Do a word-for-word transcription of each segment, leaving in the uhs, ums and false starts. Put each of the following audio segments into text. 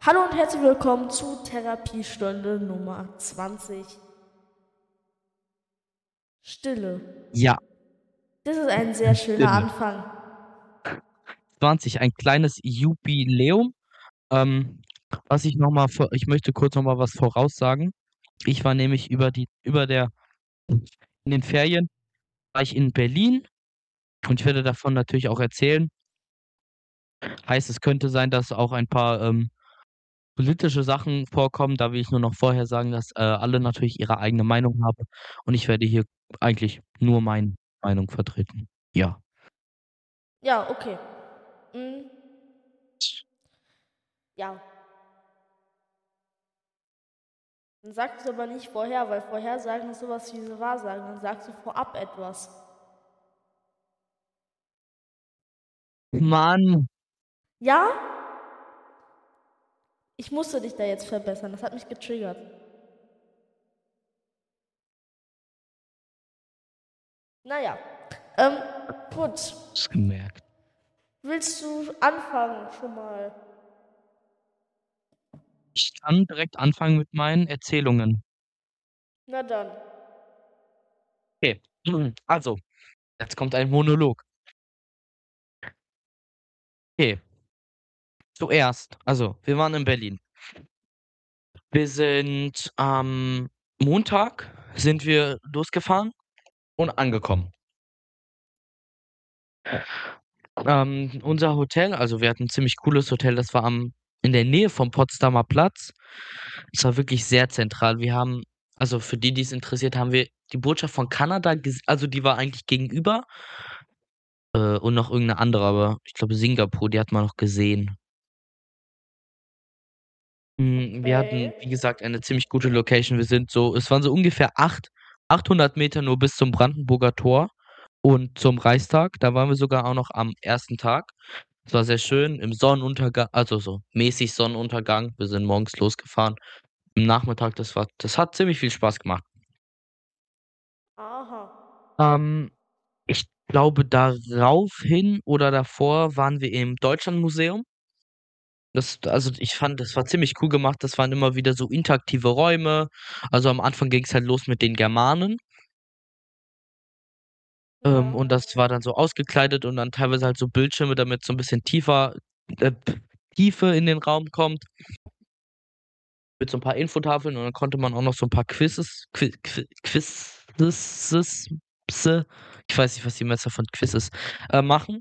Hallo und herzlich willkommen zu Therapiestunde Nummer zwanzig. Stille. Ja, Das ist ein sehr schöner Stille. Anfang. zwanzig, ein kleines Jubiläum. Ähm, was ich noch mal vor ich möchte kurz noch mal was voraussagen. Ich war nämlich über die über der in den Ferien war ich in Berlin und ich werde davon natürlich auch erzählen. Heißt, es könnte sein, dass auch ein paar, ähm, politische Sachen vorkommen. Da will ich nur noch vorher sagen, dass, äh, alle natürlich ihre eigene Meinung haben und ich werde hier eigentlich nur meine Meinung vertreten. Ja. Ja, okay. Mm, ja. Dann sagst du aber nicht vorher, weil Vorhersagen ist sowas wie diese Wahrsagen. Dann sagst du vorab etwas. Mann. Ja? Ich musste dich da jetzt verbessern. Das hat mich getriggert. Naja. Ähm, gut. Hab's gemerkt. Willst du anfangen schon mal? Ich kann direkt anfangen mit meinen Erzählungen. Na dann. Okay, also, jetzt kommt ein Monolog. Okay, zuerst, also, wir waren in Berlin. Wir sind am Montag sind wir losgefahren und angekommen. Ähm, unser Hotel also, wir hatten 'n ziemlich cooles Hotel, das war am in der Nähe vom Potsdamer Platz. Es war wirklich sehr zentral. Wir haben also, für die, die's interessiert, haben wir die Botschaft von Kanada ges also, die war eigentlich gegenüber, äh, und noch irgend 'ne andere, aber ich glaube Singapur, die hat man noch gesehen. Hm, wir hatten, wie Okay. gesagt, eine ziemlich gute Location. Wir sind so es waren so ungefähr acht achthundert Meter nur bis zum Brandenburger Tor und zum Reichstag. Da waren wir sogar auch noch am ersten Tag. Es war sehr schön im Sonnenunterga also, so mäßig Sonnenuntergang. Wir sind morgens losgefahren. Am Nachmittag, das war das hat ziemlich viel Spaß gemacht. Aha. Ähm, ich glaube, daraufhin oder davor waren wir im Deutschlandmuseum. Das also, ich fand, das war ziemlich cool gemacht. Das waren immer wieder so interaktive Räume. Also, am Anfang ging's halt los mit den Germanen. Ähm, Ja. und das war dann so ausgekleidet und dann teilweise halt so Bildschirme, damit so 'n bisschen tiefer äh, Tiefe in den Raum kommt. Mit so 'n paar Infotafeln und dann konnte man auch noch so 'n paar Quizzes Qui Qui Quizzes se ich weiß nicht, was die Mehrzahl von Quiz ist, äh, machen.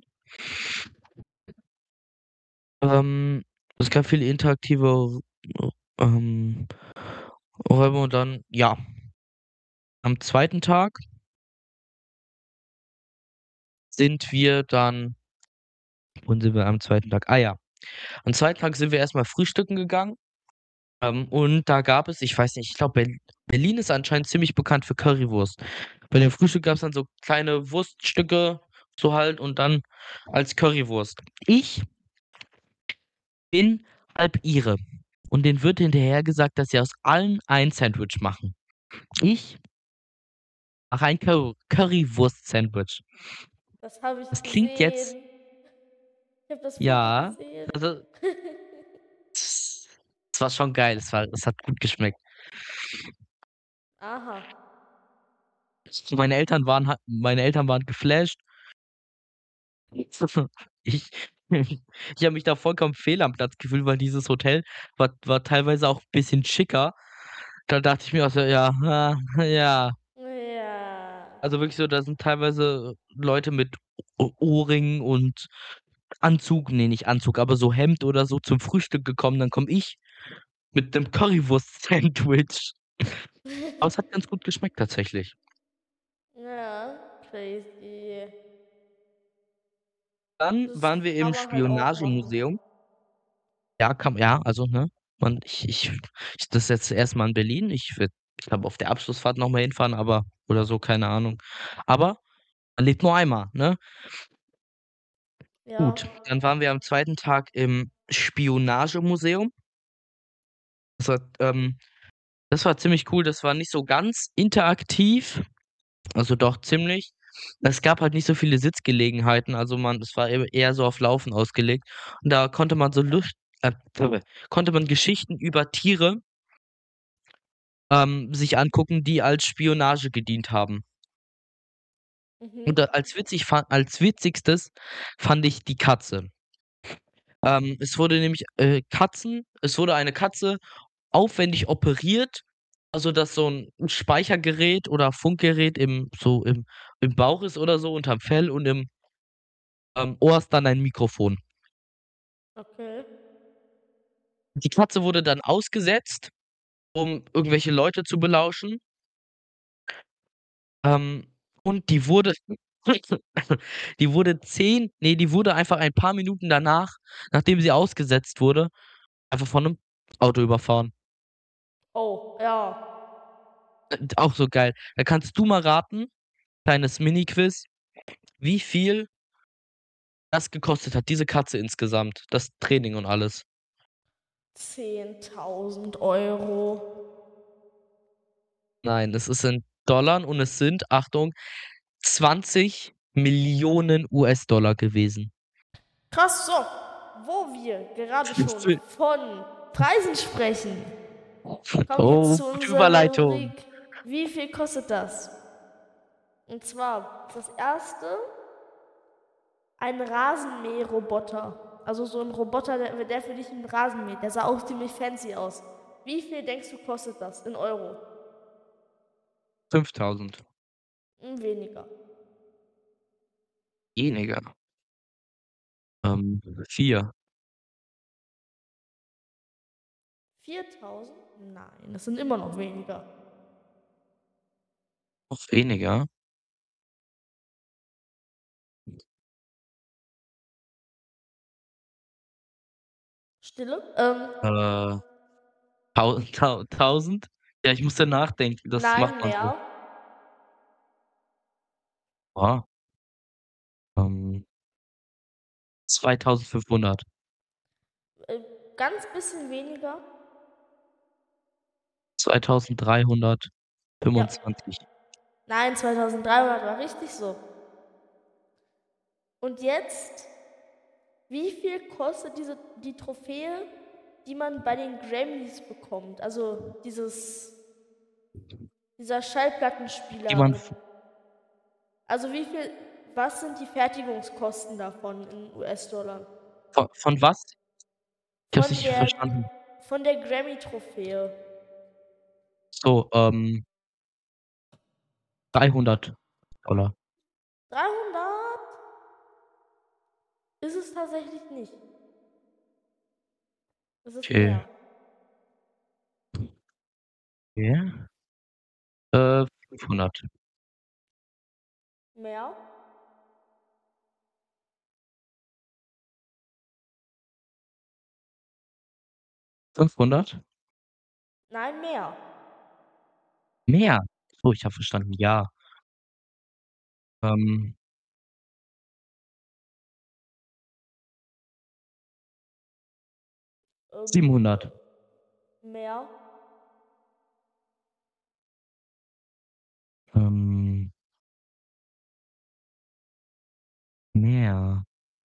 Ähm, es gab viele interaktive, ähm, Räume und dann, ja am zweiten Tag sind wir dann wohin sind wir am zweiten Tag? Ah ja, am zweiten Tag sind wir erst mal frühstücken gegangen, ähm, und da gab es ich weiß nicht, ich glaube, Berl Berlin ist anscheinend ziemlich bekannt für Currywurst. Bei dem Frühstück gab's dann so kleine Wurststücke so halt und dann als Currywurst. Ich bin halb Ire und denen wird hinterher gesagt, dass sie aus allem ein Sandwich machen. Ich mache ein Cur Currywurst-Sandwich. Das habe Das ich klingt jetzt gesehen. Ich habe das Foto ja, gesehen. also es war schon geil. Es war es hat gut geschmeckt. Aha. Meine Eltern waren ha meine Eltern waren geflasht. Ich ich habe mich da vollkommen fehl am Platz gefühlt, weil dieses Hotel war war teilweise auch bisschen schicker. Da dachte ich mir auch so: „Ja, ha, ja.“ Ja. Also, wirklich so, da sind teilweise Leute mit O Ohrringen und Anzug ne, nicht Anzug, aber so Hemd oder so zum Frühstück gekommen. Dann komme ich mit 'nem Currywurst-Sandwich. Aber es hat ganz gut geschmeckt tatsächlich. Ja, crazy. Dann Das waren wir kann im man halt auch machen. Spionagemuseum. Ja, kann ja, also, ne? Und ich ich ich das ist jetzt das erste Mal in Berlin. Ich werde ich glaube, auf der Abschlussfahrt noch mal hinfahren, aber oder so, keine Ahnung. Aber man lebt nur einmal, ne? Ja. Gut, dann waren wir am zweiten Tag im Spionagemuseum. Das war, ähm das war ziemlich cool. Das war nicht so ganz interaktiv, also doch ziemlich. Es gab halt nicht so viele Sitzgelegenheiten, also man es war e eher so auf Laufen ausgelegt und da konnte man so Luft äh, konnte man Geschichten über Tiere ähm, sich angucken, die als Spionage gedient haben. Mhm. Und da als witzig fa als witzigstes fand ich die Katze. Ähm, es wurde nämlich äh, Katzen es wurde eine Katze aufwendig operiert, also, dass so 'n Speichergerät oder Funkgerät im so im im Bauch ist oder so unterm Fell und im ähm, Ohr ist dann ein Mikrofon. Okay. Die Katze wurde dann ausgesetzt, um irgendwelche Leute zu belauschen. Ähm, und die wurde die wurde zehn ne, die wurde einfach ein paar Minuten danach, nachdem sie ausgesetzt wurde, einfach von 'nem Auto überfahren. Oh, ja. Äh, auch so geil. Da kannst du mal raten, kleines Mini-Quiz, wie viel das gekostet hat, diese Katze insgesamt, das Training und alles. zehntausend Euro. Nein, es ist in Dollar und es sind, Achtung, zwanzig Millionen US-Dollar gewesen. Krass, so. Wo wir gerade schon von Preisen sprechen, kommen wir Oh, zu gute unserer Überleitung. Rubrik. Wie viel kostet das? Und zwar das erste, ein Rasenmäherroboter. Also so ein Roboter, der, der für dich einen Rasen mäht. Der sah auch ziemlich fancy aus. Wie viel denkst du kostet das in Euro? fünftausend. Hm, weniger. Weniger. Ähm, vier. viertausend? Nein, das sind immer noch weniger. Noch weniger? Stille? Ähm, Äh, tau tau tausend? Ja, ich musste nachdenken, das macht nein, man so. mehr. Ah, ähm, zweitausendfünfhundert. Äh, ganz bisschen weniger. Ja. zweitausenddreihundertfünfundzwanzig. Nein, zweitausenddreihundert war richtig so. Und jetzt, wie viel kostet diese, die Trophäe, die man bei den Grammys bekommt? Also dieses, dieser Die man Schallplattenspieler. v Also wie viel, was sind die Fertigungskosten davon in U S-Dollar? von von was? Ich habe es Von nicht der, verstanden. von der Grammy-Trophäe. So, ähm, dreihundert Dollar. dreihundert ist es tatsächlich nicht. Es ist Okay. mehr. Okay. Äh, fünfhundert. Mehr? fünfhundert? Nein, mehr. Mehr? So, ich habe verstanden, ja. Ähm, Ähm, siebenhundert. mehr? Ähm, mehr.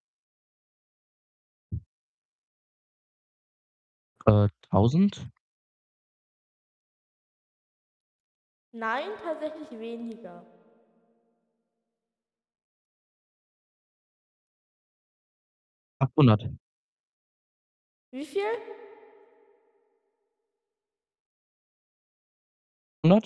Äh, tausend? Nein, tatsächlich weniger. achthundert. Wie viel? hundert?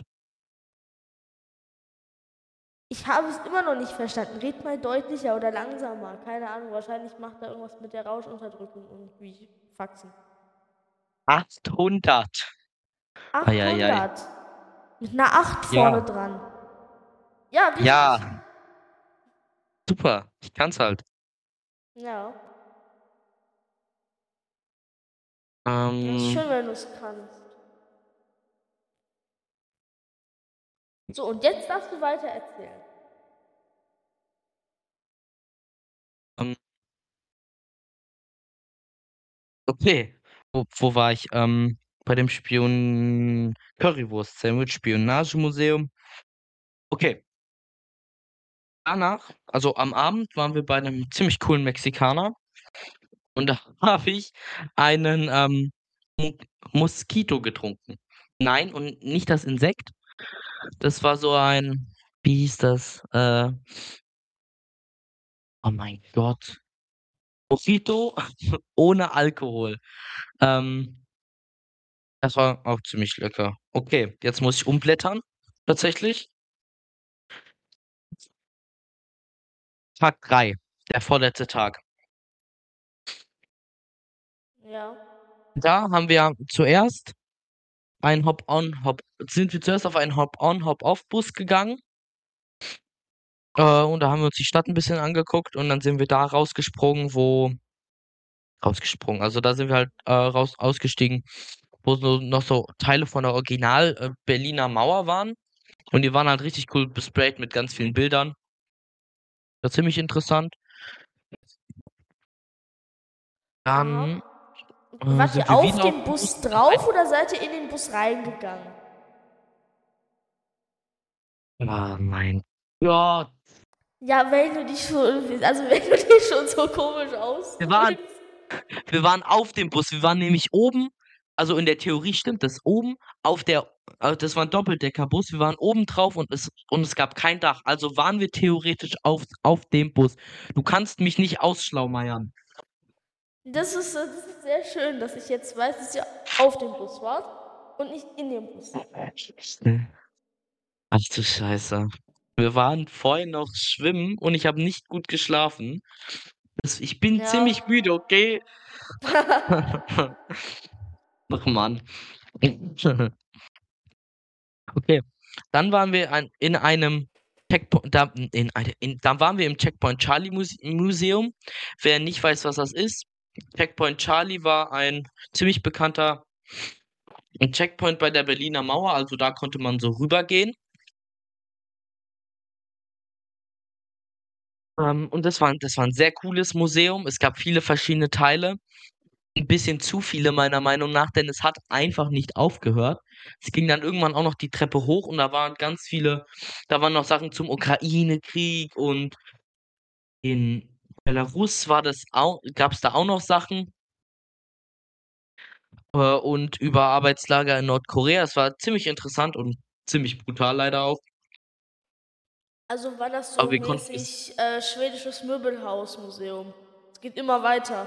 Ich habe es immer noch nicht verstanden. Red mal deutlicher oder langsamer. Keine Ahnung, wahrscheinlich macht er irgendwas mit der Rauschunterdrückung irgendwie. Faxen. achthundert. Ei, ei, ei. achthundert. Mit einer acht vorne Ja. dran. Ja, richtig. Ja, super. Ich kann's halt. Ja. Das ist schön, Ähm, wenn du es kannst. So, und jetzt darfst du weiter erzählen. ähm, okay. Wo wo war ich? Ähm, bei dem Spion Currywurst-Sandwich, Spionagemuseum. Okay. Danach, also am Abend waren wir bei 'nem ziemlich coolen Mexikaner. Und da habe ich einen, ähm, Mu Moskito getrunken. Nein, und nicht das Insekt. Das war so ein, wie hieß das? Äh, oh mein Gott. Mojito ohne Alkohol. Ähm, das war auch ziemlich lecker. Okay, jetzt muss ich umblättern, tatsächlich. Tag drei, der vorletzte Tag. Ja. Da haben wir zuerst ein Hop-on, Hop sind wir zuerst auf einen Hop-on, Hop-off-Bus gegangen, äh, und da haben wir uns die Stadt 'n bisschen angeguckt und dann sind wir da rausgesprungen, wo rausgesprungen, also da sind wir halt, äh, raus ausgestiegen, wo so noch so Teile von der Original, äh, Berliner Mauer waren und die waren halt richtig cool besprayt mit ganz vielen Bildern. War ziemlich interessant. Aha. Dann, äh, Wart sind ihr wir auf wieder auf dem 'n Bus Bus mit rein. drauf oder seid ihr in den Bus reingegangen? Ah, mein Gott. Ja, wenn du dich schon, also wenn du dich schon so komisch Wir waren ausdrückst. wir waren auf dem Bus. Wir waren nämlich oben, also in der Theorie stimmt das, oben auf der, äh, das war 'n Doppeldeckerbus. Wir waren oben drauf und es und es gab kein Dach. Also waren wir theoretisch auf auf dem Bus. Du kannst mich nicht ausschlaumeiern. Das ist, äh, das ist sehr schön, dass ich jetzt weiß, dass ihr auf dem Bus wart und nicht in dem Bus. Ach du Scheiße. Wir waren vorhin noch schwimmen und ich habe nicht gut geschlafen. Das ich bin Ja. ziemlich müde, okay? Ach Mann. Okay, dann waren wir ein in einem Checkpoint da in eine in dann waren wir im Checkpoint Charlie Muse Museum. Wer nicht weiß, was das ist, Checkpoint Charlie war ein ziemlich bekannter 'n Checkpoint bei der Berliner Mauer, also da konnte man so rübergehen. Ähm, und das war 'n das war 'n sehr cooles Museum. Es gab viele verschiedene Teile. 'N bisschen zu viele meiner Meinung nach, denn es hat einfach nicht aufgehört. Es ging dann irgendwann auch noch die Treppe hoch und da waren ganz viele da waren noch Sachen zum Ukraine-Krieg und in Belarus war das au gab's da auch noch Sachen äh, und über Arbeitslager in Nordkorea. Es war ziemlich interessant und ziemlich brutal leider auch. Also war das Aber so wir konnten es mäßig äh, schwedisches Möbelhausmuseum. Es geht immer weiter.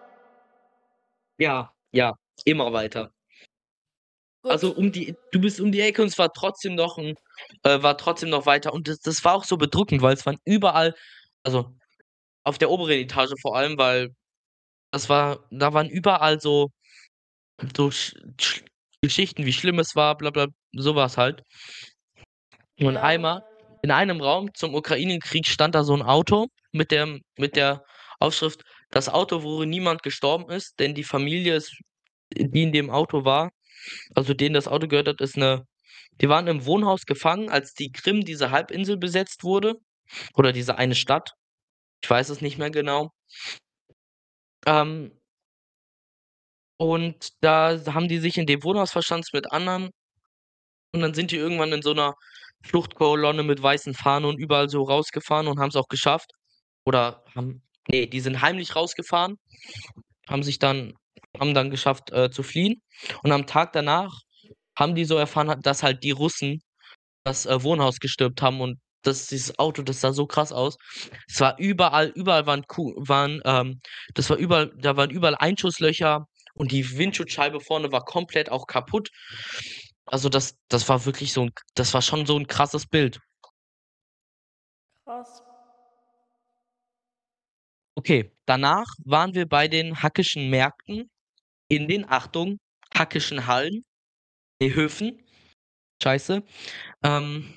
ja, ja, immer weiter. Gut. Also, um die du bist um die Ecke und es war trotzdem noch 'n äh, war trotzdem noch weiter und das das war auch so bedrückend, weil es waren überall, also, auf der oberen Etage vor allem, weil das war da waren überall so so sch sch Geschichten, wie schlimm es war, bla bla, so was halt. Und Ja. einmal in einem Raum zum Ukrainekrieg stand da so 'n Auto mit dem mit der Aufschrift: „Das Auto, worin niemand gestorben ist, denn die Familie ist die in dem Auto war, also denen das Auto gehört hat, ist 'ne die waren im Wohnhaus gefangen, als die Krim, diese Halbinsel besetzt wurde oder diese eine Stadt. Ich weiß es nicht mehr genau. Ähm, und da haben die sich in dem Wohnhaus verschanzt mit anderen und dann sind die irgendwann in so 'ner Fluchtkolonne mit weißen Fahnen und überall so rausgefahren und haben's auch geschafft. Oder haben ne, die sind heimlich rausgefahren, haben sich dann haben dann geschafft, äh, zu fliehen. Und am Tag danach haben die so erfahren, ha dass halt die Russen das, äh, Wohnhaus gestürmt haben und das dieses Auto, das sah so krass aus. Es war überall überall waren Ku waren, ähm das war überall da waren überall Einschusslöcher und die Windschutzscheibe vorne war komplett auch kaputt. Also, das das war wirklich so 'n das war schon so 'n krasses Bild. Krass. Okay, danach waren wir bei den Hackischen Märkten in den, Achtung, Hackischen Hallen, ne, Höfen, scheiße. Ähm,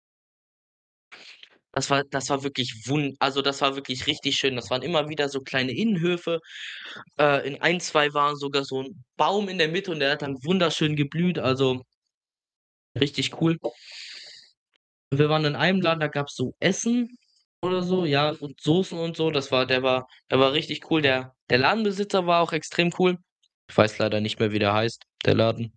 das war das war wirklich wun also, das war wirklich richtig schön. Das waren immer wieder so kleine Innenhöfe. Äh, in ein, zwei war sogar so 'n Baum in der Mitte und der hat dann wunderschön geblüht, also richtig cool. Wir waren in einem Laden, da gab's so Essen oder so, ja, und Soßen und so. Das war der war der war richtig cool. Der der Ladenbesitzer war auch extrem cool. Ich weiß leider nicht mehr, wie der heißt, der Laden.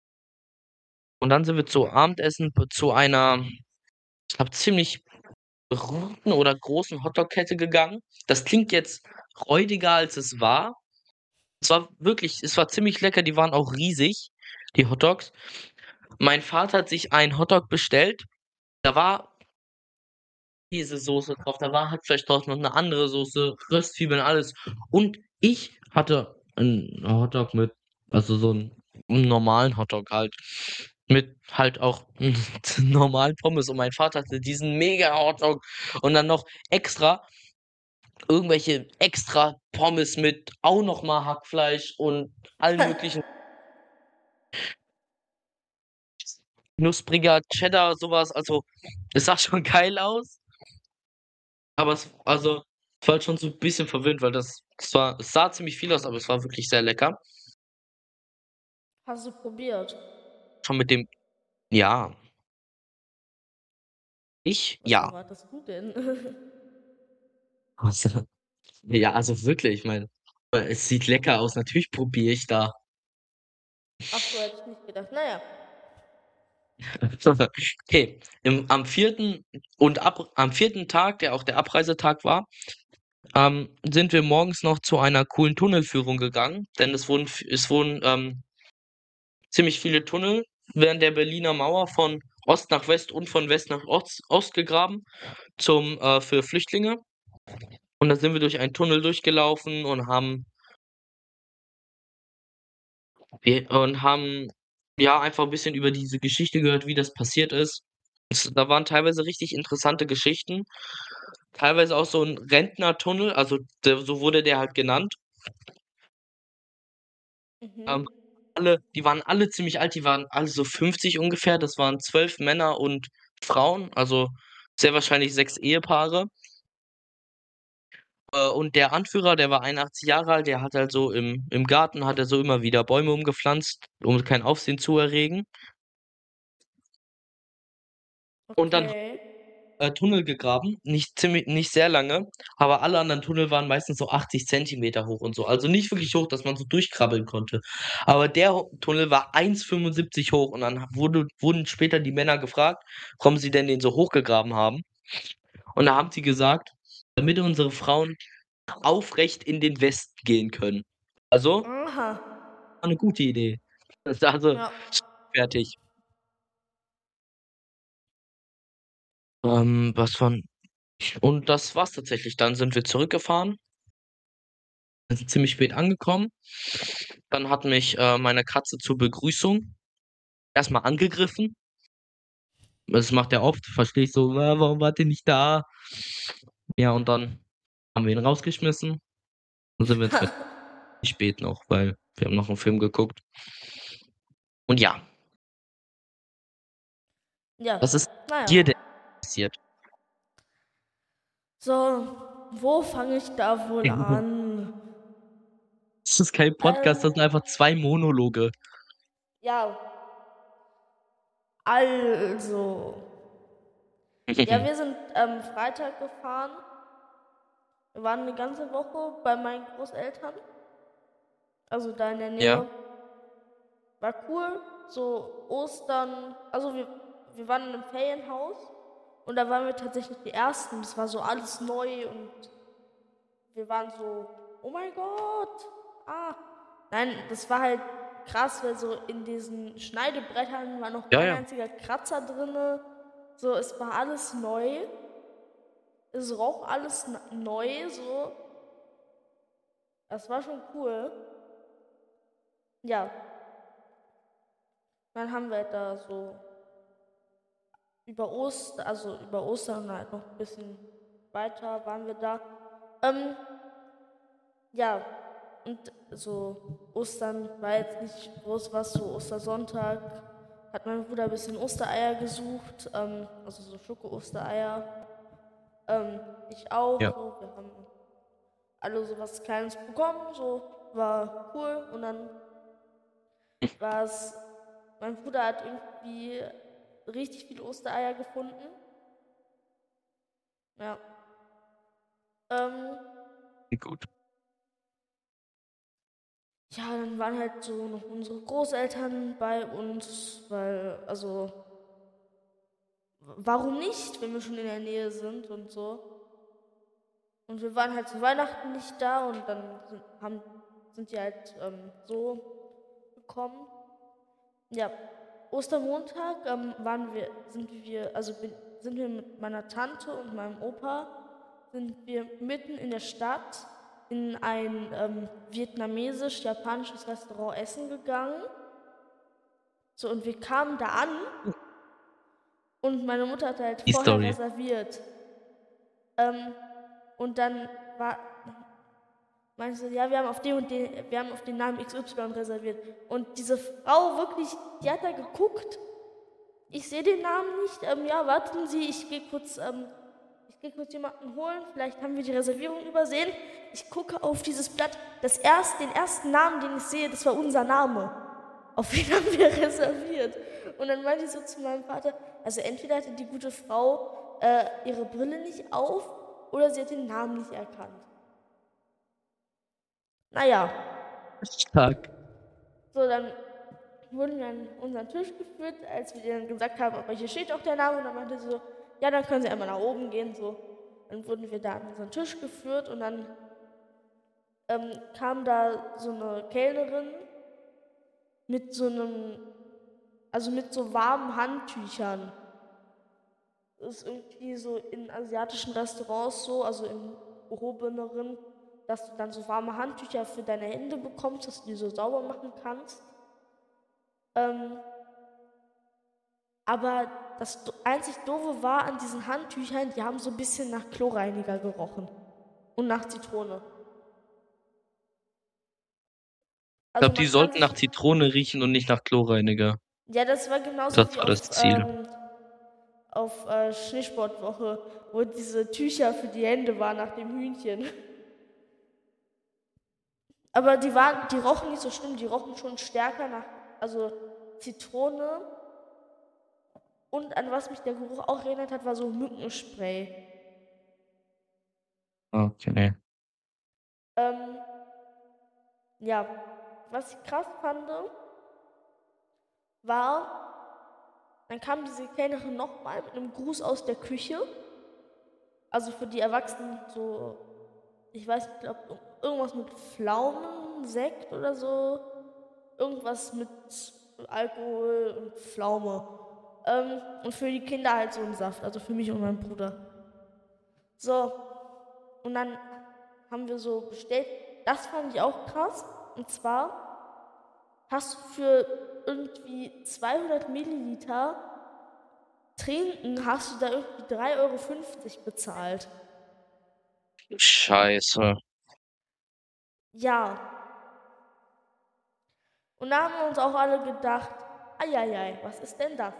Und dann sind wir zu Abendessen b zu einer, ich glaube, ziemlich berühmten oder großen Hotdog-Kette gegangen. Das klingt jetzt räudiger, als es war. Es war wirklich es war ziemlich lecker, die waren auch riesig, die Hotdogs. Mein Vater hat sich einen Hotdog bestellt, da war Käsesoße drauf, da war Hackfleisch drauf, noch 'ne andere Soße, Röstzwiebeln, alles. Und ich hatte 'n Hotdog mit also so 'n 'n normalen Hotdog halt, mit halt auch normalen Pommes und mein Vater hatte diesen Mega-Hotdog und dann noch extra irgendwelche extra Pommes mit auch noch mal Hackfleisch und allen möglichen knuspriger Cheddar, so was. Also, es sah schon geil aus, aber es also, ich war halt schon so 'n bisschen verwöhnt, weil das es war es sah ziemlich viel aus, aber es war wirklich sehr lecker. Hast du probiert? Schon mit dem ja. Ich? Was Ja. erwartest du denn? Also, ja, also wirklich, ich meine, äh, es sieht lecker aus, natürlich probiere ich da. Ach so, hätte ich nicht gedacht. Na ja. Okay, im am vierten und ab am vierten Tag, der auch der Abreisetag war, ähm, sind wir morgens noch zu einer coolen Tunnelführung gegangen, denn es wurden v es wurden, ähm, ziemlich viele Tunnel während der Berliner Mauer von Ost nach West und von West nach Ost Ost gegraben zum äh, für Flüchtlinge. Und da sind wir durch einen Tunnel durchgelaufen und haben wir und haben, ja, einfach 'n bisschen über diese Geschichte gehört, wie das passiert ist. Es da waren teilweise richtig interessante Geschichten, teilweise auch so 'n Rentnertunnel, also der so wurde der halt genannt. Mhm. Ähm, alle die waren alle ziemlich alt, die waren alle so fünfzig ungefähr. Das waren zwölf Männer und Frauen, also sehr wahrscheinlich sechs Ehepaare. Äh, und der Anführer, der war einundachtzig Jahre alt, der hat halt so im im Garten hat er so immer wieder Bäume umgepflanzt, um kein Aufsehen zu erregen. Und dann Okay. äh, Tunnel gegraben, nicht ziemlich nicht sehr lange, aber alle anderen Tunnel waren meistens so achtzig Zentimeter hoch und so. Also nicht wirklich hoch, dass man so durchkrabbeln konnte. Aber der Ho Tunnel war eins fünfundsiebzig hoch und dann wurde wurden später die Männer gefragt, warum sie denn den so hoch gegraben haben. Und da haben sie gesagt: „Damit unsere Frauen aufrecht in den Westen gehen können.“ Also, Aha. war 'ne gute Idee. Das also Ja. fertig. Ähm, was von und das war's tatsächlich. Dann sind wir zurückgefahren. Wir sind ziemlich spät angekommen. Dann hat mich, äh, meine Katze zur Begrüßung erst mal angegriffen. Das macht er oft, verstehe ich so: „Ah, warum wart ihr nicht da?“ Ja, und dann haben wir ihn rausgeschmissen. Dann sind wir ins Bett. Spät noch, weil wir haben noch 'n Film geguckt. Und ja. Ja, Was ist na ja. dir denn passiert? So, wo fange ich da wohl an? Das ist kein Podcast, Ähm, das sind einfach zwei Monologe. ja, also. Ja, wir sind ähm, Freitag gefahren. Wir waren eine ganze Woche bei meinen Großeltern. Also da in der Ja, Nähe. War cool. So Ostern. Also wir, wir waren in einem Ferienhaus. Und da waren wir tatsächlich die Ersten. Das war so alles neu und wir waren so, oh mein Gott. Ah. Nein, das war halt krass, weil so in diesen Schneidebrettern war noch ja, kein ja. einziger Kratzer drinne. So, es war alles neu. Es roch alles n- neu, so. Das war schon cool. Ja, dann haben wir da so über Ostern, also über Ostern und halt noch ein bisschen weiter waren wir da. Ähm, ja, und so Ostern war jetzt nicht groß was, so Ostersonntag hat mein Bruder ein bisschen Ostereier gesucht, ähm, also so Schoko-Ostereier. Ähm, ich auch, Ja. so, wir haben alle so was Kleines bekommen, so war cool und dann war es, mein Bruder hat irgendwie richtig viele Ostereier gefunden. Ja. Ähm, Gut. ja, dann waren halt so noch unsere Großeltern bei uns, weil, also, warum nicht, wenn wir schon in der Nähe sind und so. Und wir waren halt zu Weihnachten nicht da und dann sind, haben, sind die halt ähm, so gekommen. Ja, Ostermontag ähm, waren wir, sind wir, also bin, sind wir mit meiner Tante und meinem Opa, sind wir mitten in der Stadt in ein ähm, vietnamesisch-japanisches Restaurant essen gegangen. So, und wir kamen da an und meine Mutter hatte halt Die vorher Story. reserviert. Ähm, und dann war, meinte sie, ja, wir haben auf den und den, wir haben auf den Namen X Y reserviert. Und diese Frau wirklich, die hat da geguckt. Ich sehe den Namen nicht. Ähm, ja, warten Sie, ich gehe kurz, ähm, ich gehe kurz jemanden holen. Vielleicht haben wir die Reservierung übersehen. Ich gucke auf dieses Blatt. Das erst, den ersten Namen, den ich sehe, das war unser Name. Auf wen haben wir reserviert? Und dann meinte ich so zu meinem Vater, also entweder hatte die gute Frau äh, ihre Brille nicht auf oder sie hat den Namen nicht erkannt. Naja. Stark. So, dann wurden wir an unseren Tisch geführt, als wir dann gesagt haben, aber hier steht auch der Name. Und dann meinte sie so, ja, dann können Sie einmal nach oben gehen. So. Dann wurden wir da an unseren Tisch geführt und dann ähm, kam da so eine Kellnerin mit so einem, also mit so warmen Handtüchern. Das ist irgendwie so in asiatischen Restaurants so, also in gehobeneren, dass du dann so warme Handtücher für deine Hände bekommst, dass du die so sauber machen kannst. Ähm, aber das einzig Doofe war an diesen Handtüchern, die haben so ein bisschen nach Chlorreiniger gerochen und nach Zitrone. Ich Also glaube, die man kann sollten sich, nach Zitrone riechen und nicht nach Chlorreiniger. ja, das war genauso Das wie war auf, das Ziel. ähm, auf äh, Schneesportwoche, wo diese Tücher für die Hände waren nach dem Hühnchen. Aber die waren, die rochen nicht so schlimm, die rochen schon stärker nach, also Zitrone. Und an was mich der Geruch auch erinnert hat, war so Mückenspray. Okay. Ähm, ja, was ich krass fand, war, dann kam diese Kellnerin nochmal mit einem Gruß aus der Küche. Also für die Erwachsenen so, ich weiß nicht, ich glaube, irgendwas mit Pflaumen, Sekt oder so. Irgendwas mit Alkohol und Pflaume. Ähm, und für die Kinder halt so ein Saft, also für mich und meinen Bruder. So, und dann haben wir so bestellt. Das fand ich auch krass. Und zwar hast du für irgendwie zweihundert Milliliter Trinken, hast du da irgendwie drei Euro fünfzig bezahlt. Scheiße. Ja. Und da haben wir uns auch alle gedacht, eieiei, was ist denn das?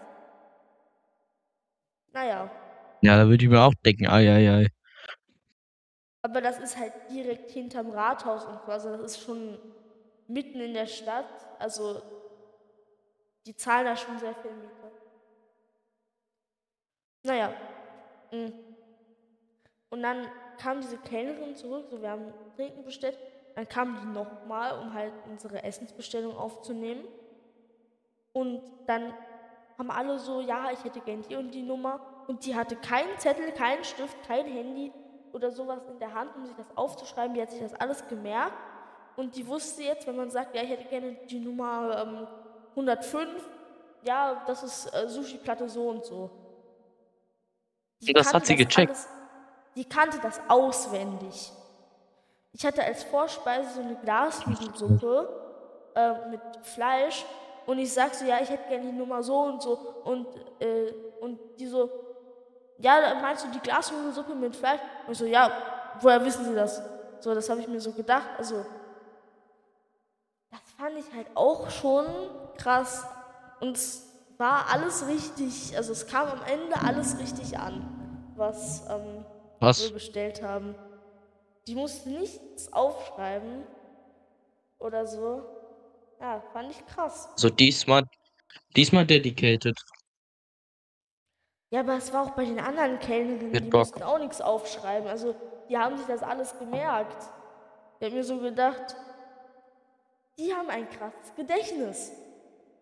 Naja, Ja, da würde ich mir auch denken, ai, ai, ai. aber das ist halt direkt hinterm Rathaus und so. Also das ist schon mitten in der Stadt. Also die zahlen da schon sehr viel Miete. Naja. mm. Und dann kam diese Kellnerin zurück, so wir haben Trinken bestellt. Dann kam die nochmal, um halt unsere Essensbestellung aufzunehmen. Und dann haben alle so, ja, ich hätte gern die und die Nummer. Und die hatte keinen Zettel, keinen Stift, kein Handy oder sowas in der Hand, um sich das aufzuschreiben. Die hat sich das alles gemerkt. Und die wusste jetzt, wenn man sagt, ja, ich hätte gerne die Nummer ähm, hundertfünf, ja, das ist äh, Sushi-Platte so und so. Die Das hat kannte sie das gecheckt. alles, die kannte das auswendig. Ich hatte als Vorspeise so eine Glasnudelsuppe äh, mit Fleisch und ich sag so, ja, ich hätte gerne die Nummer so und so und, äh, und die so, ja, meinst du die Glasnudelsuppe mit Fleisch? Und ich so, ja, woher wissen Sie das? So, das habe ich mir so gedacht. Also, das fand ich halt auch schon krass und es war alles richtig, also es kam am Ende alles richtig an, was ähm, wir Was? bestellt haben. Die mussten nichts aufschreiben oder so. Ja, fand ich krass. So diesmal, diesmal dedicated. Ja, aber es war auch bei den anderen Kellnerinnen, Mit die Bock. mussten auch nichts aufschreiben. Also, die haben sich das alles gemerkt. Ich habe mir so gedacht, die haben ein krasses Gedächtnis.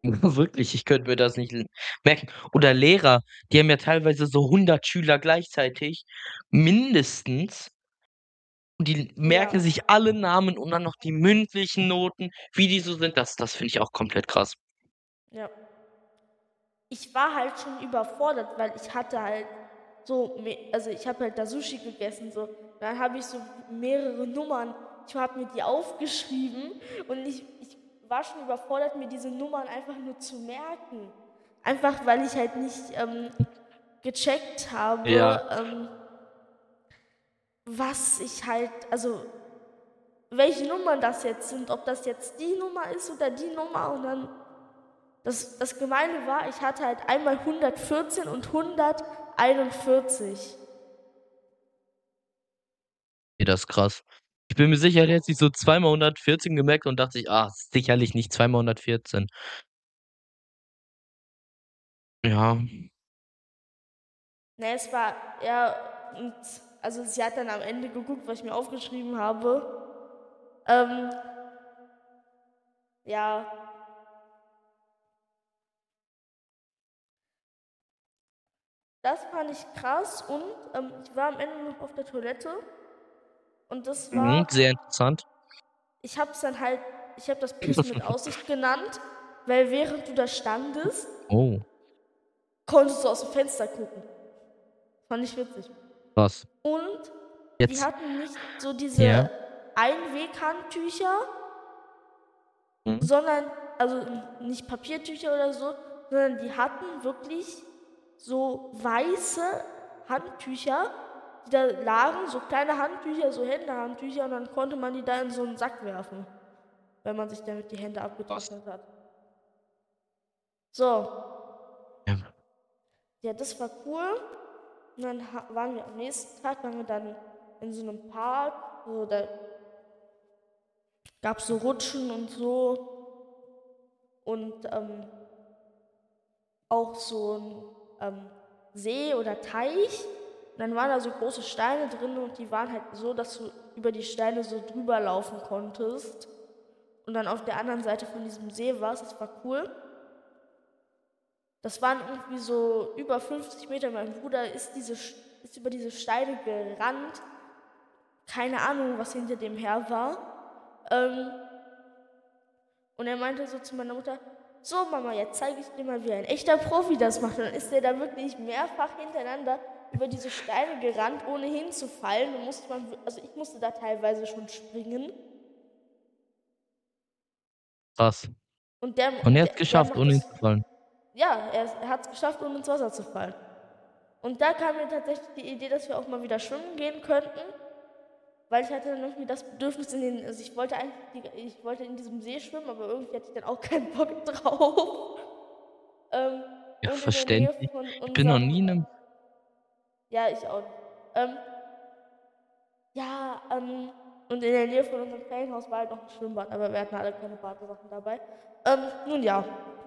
Wirklich, ich könnte mir das nicht l merken. Oder Lehrer, die haben ja teilweise so hundert Schüler gleichzeitig, mindestens. Und die merken Ja. sich alle Namen und dann noch die mündlichen Noten, wie die so sind. Das das finde ich auch komplett krass. Ja. Ich war halt schon überfordert, weil ich hatte halt so me also, ich habe halt da Sushi gegessen so. Dann habe ich so mehrere Nummern ich habe mir die aufgeschrieben und ich ich war schon überfordert, mir diese Nummern einfach nur zu merken. Einfach, weil ich halt nicht, ähm, gecheckt Ja. habe, ähm was ich halt also, welche Nummern das jetzt sind, ob das jetzt die Nummer ist oder die Nummer und dann das das Gemeine war, ich hatte halt einmal hundertvierzehn und hunderteinundvierzig. Okay, das ist krass. Ich bin mir sicher, der hat sich so zweimal hundertvierzehn gemerkt und dachte sich: „Ah, sicherlich nicht zweimal hundertvierzehn." Ja. Ne, es war ja und also, sie hat dann am Ende geguckt, was ich mir aufgeschrieben habe. Ähm, ja. Das fand ich krass und, ähm, ich war am Ende noch auf der Toilette und das Mhm, war sehr interessant. ich habe es dann halt ich habe das Pissen mit Aussicht genannt, weil während du da standest Oh. konntest du aus'm Fenster gucken. Fand ich witzig. Krass. Und die Jetzt hatten nicht so ja. diese Einweghandtücher Mhm. sondern also, n nicht Papiertücher oder so, sondern die hatten wirklich so weiße Handtücher, die da lagen, so kleine Handtücher, so Händehandtücher und dann konnte man die da in so 'n Sack werfen, wenn man sich damit die Hände Was? abgetrocknet hat. So. Ja. Ja, das war cool. Und dann ha waren wir am nächsten Tag waren wir dann in so 'nem Park, so da gab's so Rutschen und so. Und, ähm auch so 'n, ähm, See oder Teich. Und dann waren da so große Steine drin und die waren halt so, dass du über die Steine so drüber laufen konntest und dann auf der anderen Seite von diesem See warst. Das war cool. Das waren irgendwie so über fünfzig Meter. Mein Bruder ist diese St ist über diese Steine gerannt. Keine Ahnung, was hinter dem her war. Ähm und er meinte so zu meiner Mutter: „So Mama, jetzt zeige ich dir mal, wie ein echter Profi das macht." Und dann ist der da wirklich mehrfach hintereinander über diese Steine gerannt, ohne hinzufallen. Und musste man w also, ich musste da teilweise schon springen. Krass. Und der Und er der hat's der geschafft, macht ohne das hinzufallen? ja, er er hat's geschafft, ohne ins Wasser zu fallen. Und da kam mir tatsächlich die Idee, dass wir auch mal wieder schwimmen gehen könnten, weil ich hatte dann irgendwie das Bedürfnis in den also, ich wollte eigentlich die ich wollte in diesem See schwimmen, aber irgendwie hatte ich dann auch keinen Bock drauf. Ähm, Ja, und in der Nähe verständlich. von Ich bin noch unserem nie in 'nem ja, ich auch nicht. Ähm ja, ähm, und in der Nähe von unserem Ferienhaus war halt noch 'n Schwimmbad, aber wir hatten alle keine Badesachen dabei. Ähm, nun ja.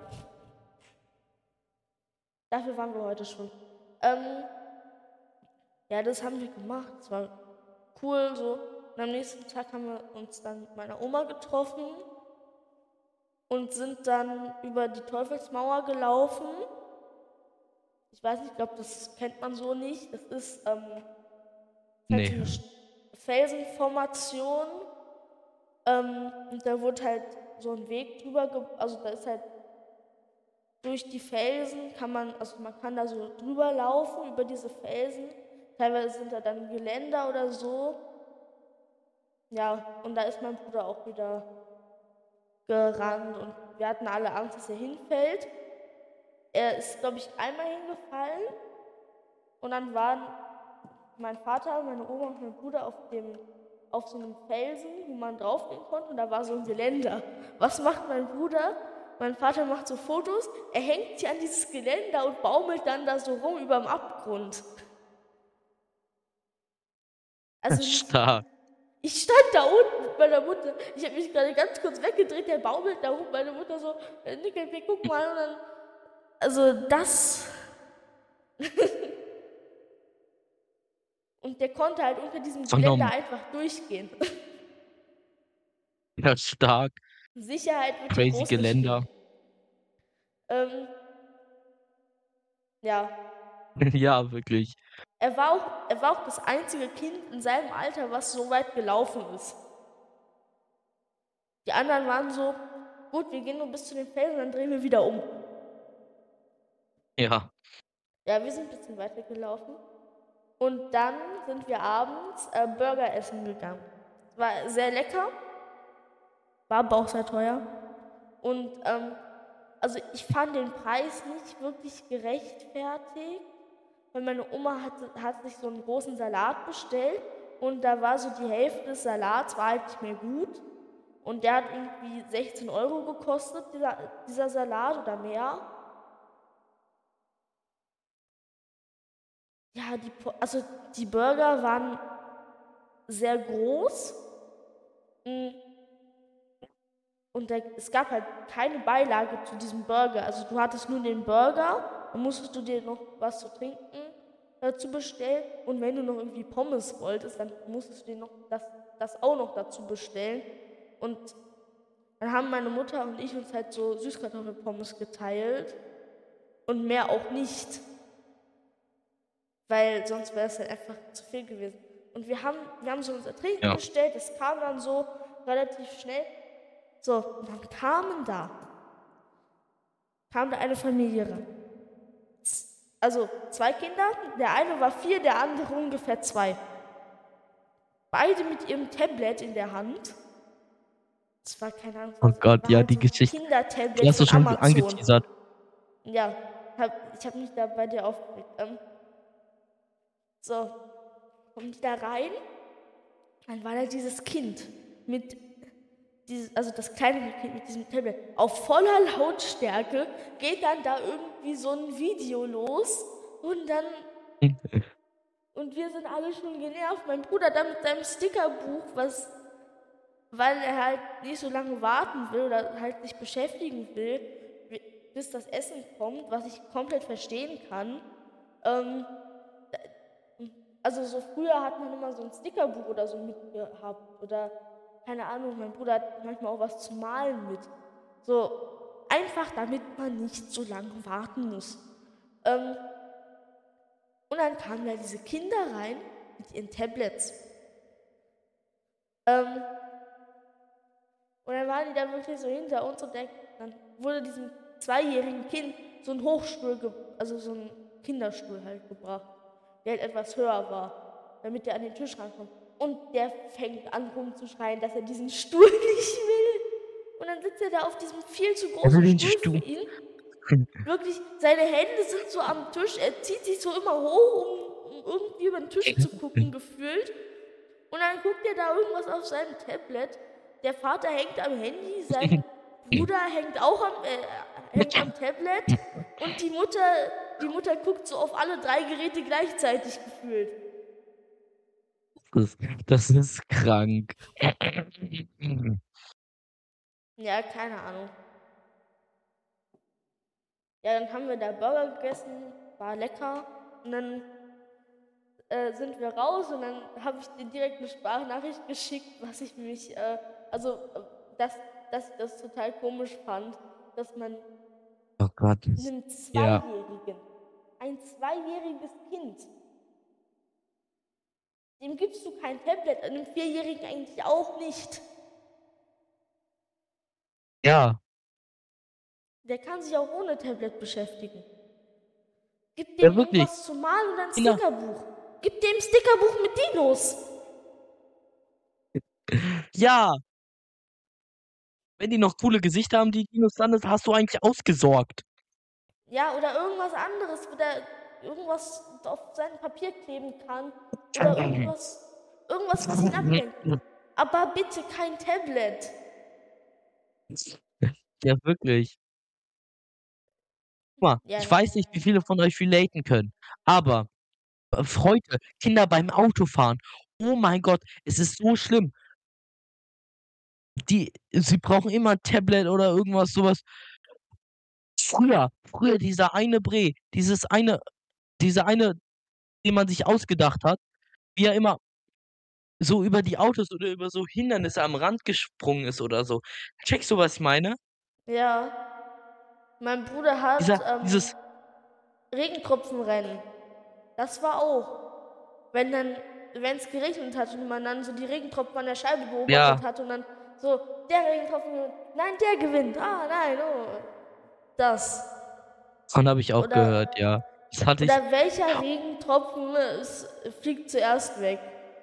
Dafür waren wir heute schwimmen. Ähm ja, das haben wir gemacht. Das war cool so. Und am nächsten Tag haben wir uns dann mit meiner Oma getroffen und sind dann über die Teufelsmauer gelaufen. Ich weiß nicht, ich glaube, das kennt man so nicht. Das ist, ähm, halt so Ne. 'ne St Felsenformation. Ähm, und da wurde halt so 'n Weg drüber ge also, da ist halt durch die Felsen kann man also, man kann da so drüber laufen über diese Felsen. Teilweise sind da dann Geländer oder so. Ja, und da ist mein Bruder auch wieder gerannt und wir hatten alle Angst, dass er hinfällt. Er ist, glaube ich, einmal hingefallen und dann waren mein Vater, meine Oma und mein Bruder auf dem auf so 'nem Felsen, wo man draufgehen konnte und da war so 'n Geländer. Was macht mein Bruder? Mein Vater macht so Fotos, er hängt sich an dieses Geländer und baumelt dann da so rum überm Abgrund. Also, nicht Stark. ich stand da unten mit meiner Mutter. Ich habe mich grade ganz kurz weggedreht, der baumelt da rum. Meine Mutter so: „Äh, Nickel, guck mal." Und dann also, das Und der konnte halt unter diesem So 'n Geländer norm einfach durchgehen. Ja, stark. Sicherheit wird hier Crazy groß geschrieben. Geländer. Ähm, ja. Ja, wirklich. Er war, auch, er war auch das einzige Kind in seinem Alter, was so weit gelaufen ist. Die anderen waren so, gut, wir gehen nur bis zu den Felsen und dann drehen wir wieder um. Ja. Ja, wir sind ein bisschen weiter gelaufen. Und dann sind wir abends äh, Burger essen gegangen. War sehr lecker, war aber auch sehr teuer. Und ähm, also ich fand den Preis nicht wirklich gerechtfertigt, weil meine Oma hat, hat sich so einen großen Salat bestellt und da war so die Hälfte des Salats, war halt nicht mehr gut. Und der hat irgendwie sechzehn Euro gekostet, dieser, dieser Salat oder mehr. Ja, die, also die Burger waren sehr groß. Und da, es gab halt keine Beilage zu diesem Burger. Also du hattest nur den Burger, dann musstest du dir noch was zu trinken dazu bestellen. Und wenn du noch irgendwie Pommes wolltest, dann musstest du dir noch das, das auch noch dazu bestellen. Und dann haben meine Mutter und ich uns halt so Süßkartoffelpommes geteilt. Und mehr auch nicht. Weil sonst wäre es halt einfach zu viel gewesen. Und wir haben, wir haben so unser Trinken Ja. bestellt, das kam dann so relativ schnell. So, und dann kamen da, kam da eine Familie rein. Also zwei Kinder, der eine war vier, der andere ungefähr zwei. Beide mit ihrem Tablet in der Hand. Das war keine Ahnung, Oh das Gott, war ja, halt die so ein Geschichte, die Kindertablet hast du von schon Amazon. angeteasert. Ja, hab, ich habe mich da bei dir aufgeregt. Ähm, so, kommen die da rein? Dann war da dieses Kind mit, dieses, also das kleine Kind mit diesem Tablet, auf voller Lautstärke geht dann da irgendwie so ein Video los und dann, und wir sind alle schon genervt. Mein Bruder da mit seinem Stickerbuch, was, weil er halt nicht so lange warten will oder halt sich beschäftigen will, bis das Essen kommt, was ich komplett verstehen kann. Ähm, Also so früher hat man immer so ein Stickerbuch oder so mitgehabt oder keine Ahnung, mein Bruder hat manchmal auch was zu malen mit. So einfach, damit man nicht so lange warten muss. Ähm, und dann kamen da diese Kinder rein mit ihren Tablets. Ähm, und dann waren die da wirklich so hinter uns und der, dann wurde diesem zweijährigen Kind so ein Hochstuhl, ge- also so ein Kinderstuhl halt gebracht, der halt etwas höher war, damit der an den Tisch rankommt. Und der fängt an rumzuschreien, dass er diesen Stuhl nicht will. Und dann sitzt er da auf diesem viel zu Er will großen den Stuhl für Stuhl. ihn. Wirklich, seine Hände sind so am Tisch, er zieht sich so immer hoch, um, um irgendwie über den Tisch zu gucken, gefühlt. Und dann guckt er da irgendwas auf seinem Tablet. Der Vater hängt am Handy, sein Bruder hängt auch am, äh, hängt am Tablet. Und die Mutter, die Mutter guckt so auf alle drei Geräte gleichzeitig gefühlt. Das, das ist krank. Ja, keine Ahnung. Ja, dann haben wir da Burger gegessen, war lecker. Und dann äh, sind wir raus und dann habe ich dir direkt eine Sprachnachricht geschickt, was ich mich, äh, also, äh, dass, dass ich das total komisch fand, dass man Oh Gott. einem Ja. Zweijährigen, ein zweijähriges Kind, dem gibst du kein Tablet, einem Vierjährigen eigentlich auch nicht. Ja. Der kann sich auch ohne Tablet beschäftigen. Gib dem Ja, wirklich. irgendwas zu malen oder ein Kinder. Stickerbuch. Gib dem Stickerbuch mit Dinos. Ja. Wenn die noch coole Gesichter haben, die Dinos, dann ist- hast du eigentlich ausgesorgt. Ja, oder irgendwas anderes, wo der irgendwas auf sein Papier kleben kann. Oder irgendwas, irgendwas, was ihn ablenkt. Aber bitte kein Tablet. Ja, wirklich. Guck mal, Ja, ich weiß nicht, wie viele von euch relaten können, aber äh, heute Kinder beim Autofahren. Oh mein Gott, es ist so schlimm. Die sie brauchen immer 'n Tablet oder irgendwas so was. Früher früher dieser eine Bre, dieses eine dieser eine, den man sich ausgedacht hat, wie er immer so über die Autos oder über so Hindernisse am Rand gesprungen ist oder so. Checkst du, was ich meine? ja. Mein Bruder hat Dieser, ähm, dieses, Regentropfenrennen. Das war auch. Wenn dann, wenn es geregnet hat und man dann so die Regentropfen an der Scheibe beobachtet ja, hat und dann so, der Regentropfen, nein, der gewinnt. Ah, nein, oh. Das. davon habe ich auch Oder, gehört, ja. Das hatte ich, oder welcher Regentropfen ist, fliegt zuerst weg?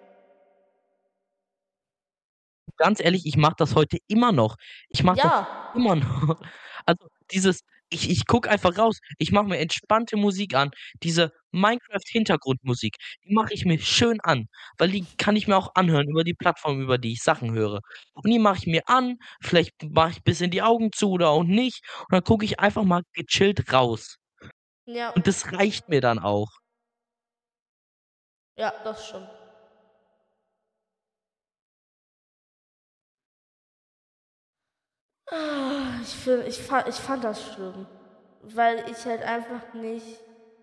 ganz ehrlich, ich mache das heute immer noch. Ich mache das Ja, immer noch. Also, dieses ich ich gucke einfach raus. Ich mache mir entspannte Musik an. Diese Minecraft-Hintergrundmusik, die mache ich mir schön an, weil die kann ich mir auch anhören über die Plattform, über die ich Sachen höre. Und die mache ich mir an, vielleicht mache ich bisschen die Augen zu oder auch nicht und dann gucke ich einfach mal gechillt raus. ja, Und das reicht mir dann auch. ja, das stimmt. Ah, Ich, find, ich, fand, ich fand das schlimm, weil ich halt einfach nicht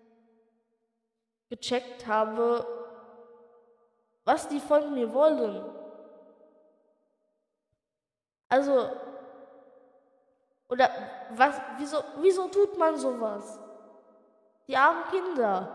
gecheckt habe, was die von mir wollen. Also, oder was, wieso, wieso tut man sowas? Die armen Kinder.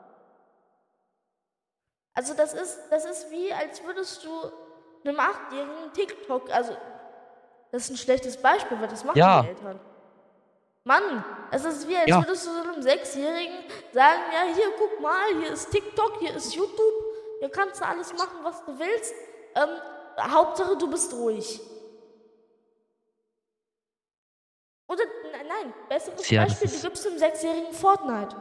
Also das ist, das ist wie, als würdest du einem Achtjährigen TikTok, also das ist ein schlechtes Beispiel, weil das machen die Ja, Eltern. Mann, es ist wie, als ja, würdest du so einem Sechsjährigen sagen, ja, hier, guck mal, hier ist TikTok, hier ist YouTube, hier kannst du alles machen, was du willst. Ähm, Hauptsache, du bist ruhig. Oder, nein, nein, besseres ja, das Beispiel, du ist gibst dem Sechsjährigen Fortnite.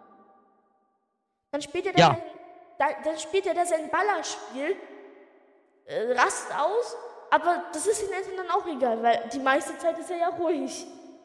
Dann spielt er da ja, sein, da, dann spielt er da sein Ballerspiel, äh, rast aus, aber das ist den Eltern dann auch egal, weil die meiste Zeit ist er ja ruhig.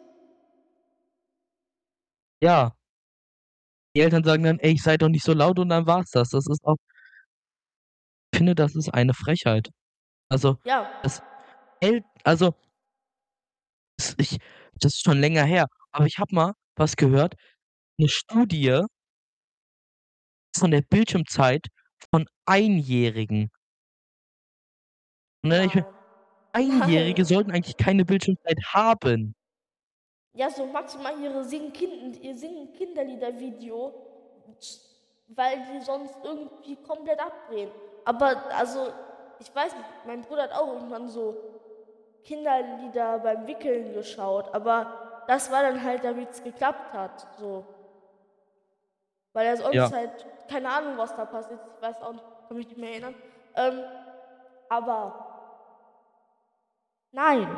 ja. Die Eltern sagen dann: „Ey, sei doch nicht so laut“ und dann war's das. Das ist auch ich finde, das ist eine Frechheit. Also, Ja, das El also, s ich das ist schon länger her, aber ich habe mal was gehört, 'ne Studie von der Bildschirmzeit von Einjährigen. Und dann denke ich mir: nein, nein. Einjährige sollten eigentlich keine Bildschirmzeit haben. Ja, so maximal ihre singen kind, ihr singen Kinderlieder-Video, weil die sonst irgendwie komplett abdrehen. Aber also, ich weiß nicht, mein Bruder hat auch irgendwann so Kinderlieder beim Wickeln geschaut, aber das war dann halt, damit es geklappt hat, so. Weil er sonst Ja. halt, keine Ahnung, was da passiert, ich weiß auch nicht, kann mich nicht mehr erinnern. Ähm, aber nein,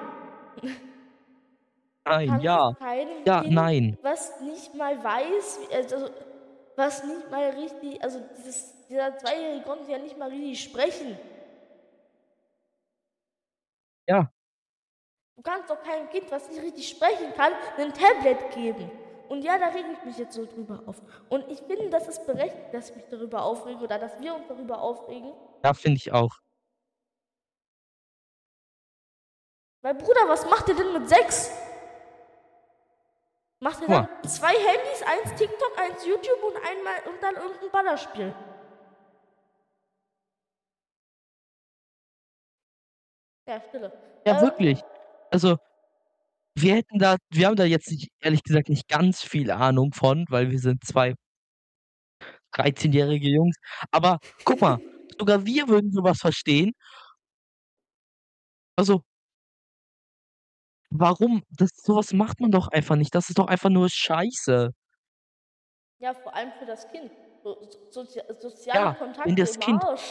du Nein, kannst ja. keinem Ja, Kind, nein. was nicht mal weiß, wie- also was nicht mal richtig, also dieses, dieser Zweijährige konnte ja nicht mal richtig sprechen. Ja, Du kannst doch keinem Kind, was nicht richtig sprechen kann, ein Tablet geben. Und ja, da rege ich mich jetzt so drüber auf. Und ich finde, das ist berechtigt, dass ich mich darüber aufrege oder dass wir uns darüber aufregen. ja, finde ich auch. Weil Bruder, was macht ihr denn mit sechs? Macht ihr Guck mal, dann zwei Handys, eins TikTok, eins YouTube und einmal und dann irgendein Ballerspiel? Ja, Stille. ja, Ähm, wirklich. Also, wir hätten da wir haben da jetzt nicht ehrlich gesagt nicht ganz viel Ahnung von, weil wir sind zwei dreizehnjährige Jungs. Aber guck mal, sogar wir würden so was verstehen. Also, warum? Das so was macht man doch einfach nicht. Das ist doch einfach nur Scheiße. ja, vor allem für das Kind. So, so, sozi soziale Ja, wenn Kontakte das im Kind Arsch.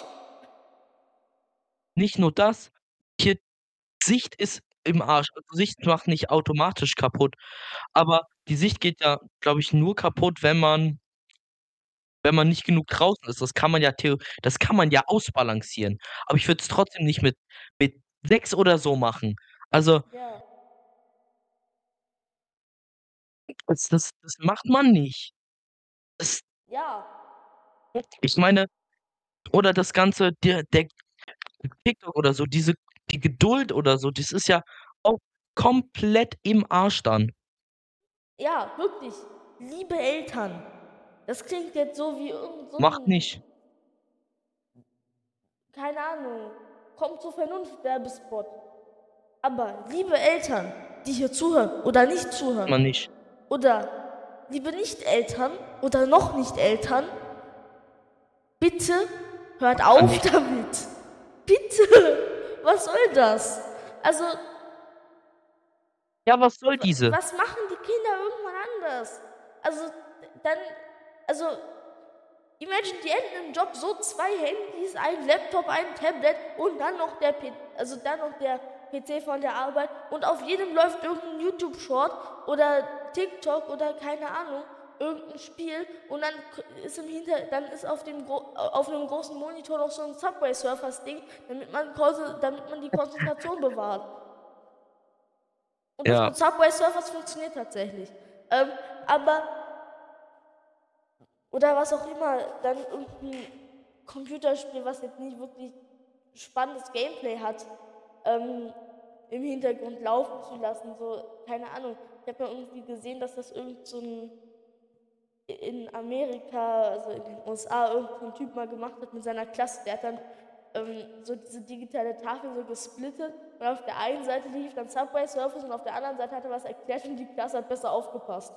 nicht nur das, hier Sicht ist im Arsch. Also, Sicht macht nicht automatisch kaputt, aber die Sicht geht ja, glaube ich, nur kaputt, wenn man wenn man nicht genug draußen ist. Das kann man ja theo das kann man ja ausbalancieren. Aber ich würde es trotzdem nicht mit mit sechs oder so machen. Also, Ja, das das das macht man nicht. Das ja, ich meine oder das Ganze der der TikTok oder so, diese die Geduld oder so, das ist ja auch komplett im Arsch dann. ja, wirklich. Liebe Eltern. Das klingt jetzt so wie irgend so Macht ein, nicht. keine Ahnung, kommt zur Vernunft Werbespot. Aber liebe Eltern, die hier zuhören oder nicht zuhören. Man nicht. Oder liebe Nicht-Eltern oder noch Nicht-Eltern, bitte hört auf nicht. damit. Bitte. Was soll das? Also, Ja, was soll diese? was machen die Kinder irgendwann anders? Also, dann, also, imagine, die enden im Job so zwei Handys, ein Laptop, ein Tablet und dann noch der P also dann noch der P C von der Arbeit und auf jedem läuft irgendein YouTube-Short oder TikTok oder keine Ahnung, irgendein Spiel und dann ist im Hinter dann ist auf dem Gro auf einem großen Monitor noch so ein Subway Surfers Ding, damit man damit man die Konzentration bewahrt. Und Ja. das mit Subway Surfers funktioniert tatsächlich. Ähm, aber oder was auch immer, dann irgendein Computerspiel, was jetzt nicht wirklich spannendes Gameplay hat, ähm, im Hintergrund laufen zu lassen, so, keine Ahnung. Ich habe ja irgendwie gesehen, dass das irgend so ein in Amerika, also in den U S A, irgendein Typ mal gemacht hat mit seiner Klasse. Der hat dann ähm, so diese digitale Tafel so gesplittet und auf der einen Seite lief dann Subway Surfers und auf der anderen Seite hat er was erklärt und die Klasse hat besser aufgepasst.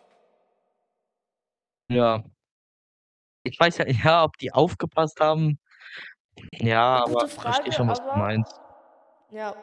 Ja. Ich weiß ja, ja, ob die aufgepasst haben. Ja, Gute aber ich verstehe Frage, schon, was du aber meinst. ja.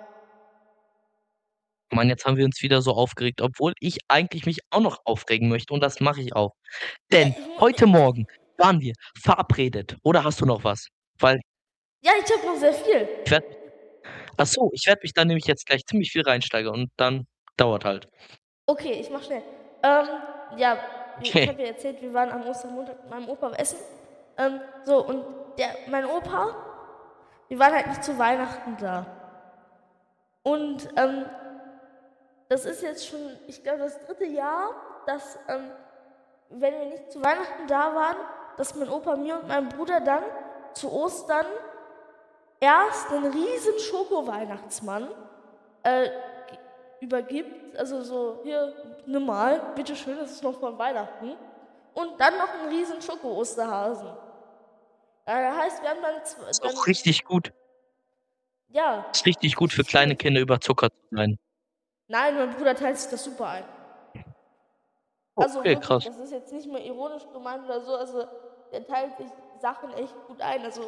Mann, jetzt haben wir uns wieder so aufgeregt, obwohl ich eigentlich mich auch noch aufregen möchte und das mache ich auch. Denn Ja, ich, heute Morgen waren wir verabredet. Oder hast du noch was? Weil ja, ich habe noch sehr viel. ich werde ach so, ich werde mich dann nämlich jetzt gleich ziemlich viel reinsteigern und dann dauert halt. Okay, ich mach schnell. Ähm, ja, ich Okay. habe ja erzählt, wir waren am Ostermontag mit meinem Opa essen. Ähm, so, und der, mein Opa, wir waren halt nicht zu Weihnachten da. Und ähm, das ist jetzt schon, ich glaube, das dritte Jahr, dass, ähm, wenn wir nicht zu Weihnachten da waren, dass mein Opa mir und meinem Bruder dann zu Ostern erst einen riesen Schoko-Weihnachtsmann äh, übergibt, also so, hier, nimm mal, bitteschön, das ist noch von Weihnachten. Und dann noch einen riesen Schoko-Osterhasen. Das heißt, wir haben dann... Das ist auch richtig gut. Ja. Das ist richtig gut für kleine Kinder, überzuckert zu sein. Nein, mein Bruder teilt sich das super ein. Also Okay, wirklich, krass. das ist jetzt nicht mehr ironisch gemeint oder so, also der teilt sich Sachen echt gut ein, also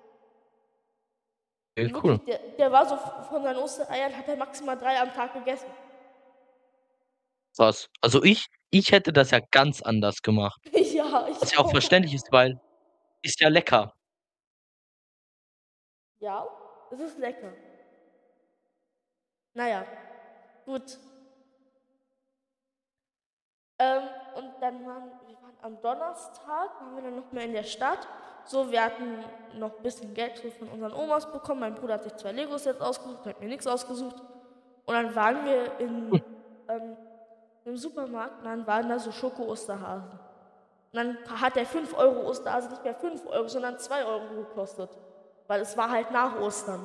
Okay, wirklich, cool. der, der war so von seinen Ostereiern, hat er maximal drei am Tag gegessen. Krass. Also ich ich hätte das ja ganz anders gemacht. Ja, ich Was ja auch auch. verständlich ist, weil ist ja lecker. Ja, es ist lecker. Naja, gut. Ähm, und dann waren wir waren am Donnerstag, waren wir dann noch mal in der Stadt. So, wir hatten noch ein bisschen Geld so von unseren Omas bekommen. Mein Bruder hat sich zwei Lego-Sets ausgesucht, hat mir nichts ausgesucht. Und dann waren wir in, Hm. ähm, im Supermarkt und dann waren da so Schoko-Osterhasen. Und dann hat der fünf Euro Osterhase nicht mehr fünf Euro, sondern zwei Euro gekostet. Weil es war halt nach Ostern.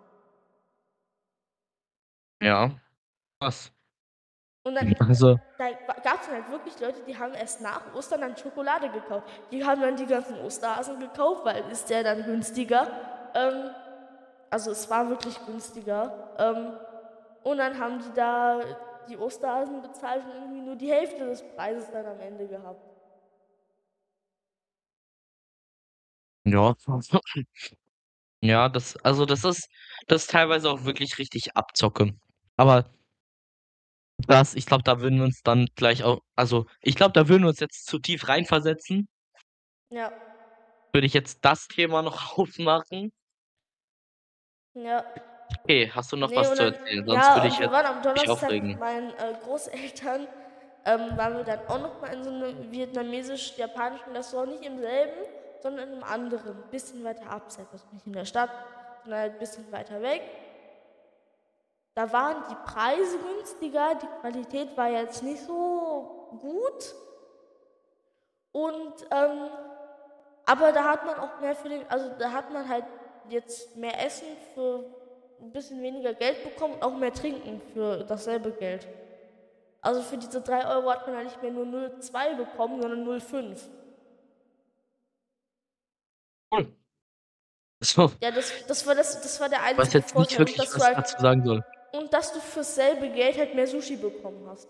Ja. Krass. Und dann Also da gab es halt wirklich Leute, die haben erst nach Ostern dann Schokolade gekauft. Die haben dann die ganzen Osterhasen gekauft, weil ist der dann günstiger. Ähm, also es war wirklich günstiger. Ähm, und dann haben die da die Osterhasen bezahlt und irgendwie nur die Hälfte des Preises dann am Ende gehabt. ja. Ja, das also das ist das ist teilweise auch wirklich richtig Abzocke. Aber das ich glaube, da würden wir uns dann gleich auch also, ich glaube, da würden wir uns jetzt zu tief reinversetzen. Ja. Würde ich jetzt das Thema noch aufmachen. Ja. Okay, hast du noch Nee, was und zu dann, erzählen? Sonst ja, würde und ich wir jetzt waren am mich Donnerstag mit aufregen. meinen äh, Großeltern, ähm, waren wir dann auch noch mal in so einem vietnamesisch-japanischen Restaurant, nicht im selben, sondern in einem anderen, ein bisschen weiter abseits, also nicht in der Stadt, sondern halt ein bisschen weiter weg. Da waren die Preise günstiger, die Qualität war jetzt nicht so gut. Und, ähm, aber da hat man auch mehr für den, also da hat man halt jetzt mehr Essen für ein bisschen weniger Geld bekommen und auch mehr Trinken für dasselbe Geld. Also für diese drei Euro hat man ja nicht mehr nur null Komma zwei bekommen, sondern null Komma fünf. Cool. So, Ja, das, das, war das, das war der weiß einzige jetzt nicht Vorteil. Und wirklich, dass du was ich halt, dazu sagen soll. und dass du fürs selbe Geld halt mehr Sushi bekommen hast.